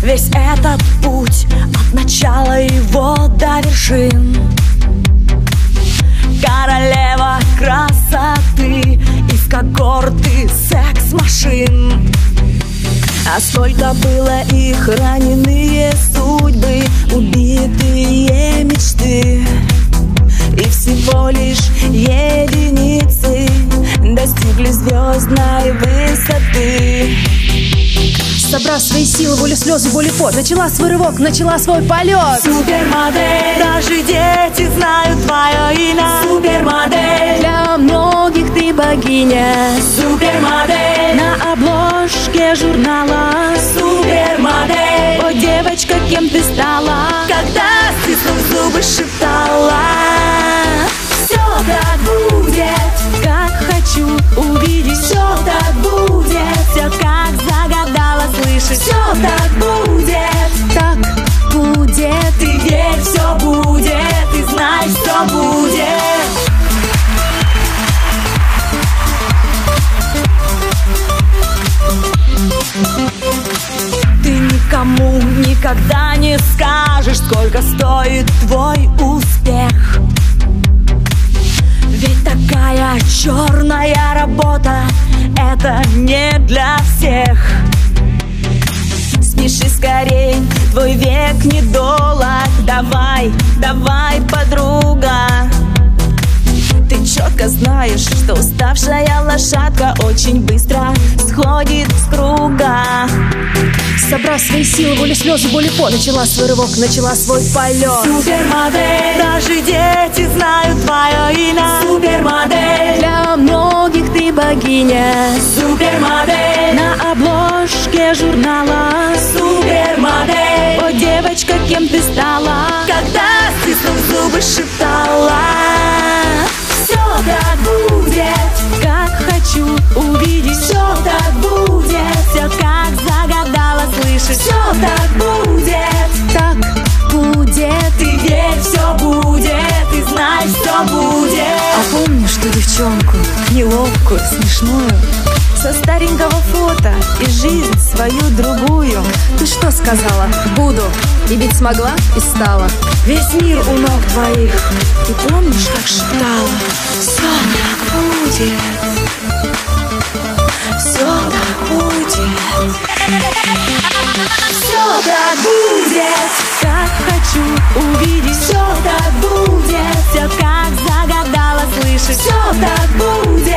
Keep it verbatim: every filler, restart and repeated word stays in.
Весь этот путь от начала его до вершин. Королева красоты из когорты секс-машин. А сколько было их раненые судьбы, убитые мечты. И всего лишь единицы достигли звездной высоты. Собрав свои силы, волю, слезы, боль и пот, начала свой рывок, начала свой полет. Супермодель, даже дети знают твое имя. Супермодель, для многих ты богиня. Супермодель, на обложке журнала. Супермодель, о, девочка, кем ты стала? Когда, стиснув зубы, шептала: все так будет, как хочу увидеть. Все так будет, все как загадала, слышишь? Все так будет, так будет. Ты верь, все будет, ты знаешь, все будет. Ты никому никогда не скажешь, сколько стоит твой успех. Ведь такая черная работа — это не для всех. Спеши скорей, твой век недолог. Давай, давай, подруга. Ты четко знаешь, что уставшая лошадка очень быстро сходит с круга. Собрав свои силы, волю, слезы, боль и пот, начала свой рывок, начала свой полет. Супермодель, даже дети знают твое имя. Супермодель, для многих ты богиня. Супермодель, на обложке журнала. Супермодель, о, девочка, кем ты стала? Когда, стиснув зубы, шептала: все так будет, как хочу увидеть. Все так будет, все как загадала, слышишь? Все так будет, так будет. Ты верь, все будет, ты знаешь, все будет. А помнишь ту девчонку, неловкую, смешную, со старенького фото и жизнь свою другую? Ты что сказала? Буду. И ведь смогла и стала. Весь мир у ног твоих. Ты помнишь, как шептала: все так будет, все так будет, все так будет, как хочу увидеть. Все так будет, все как загадала, слышишь? Все так будет.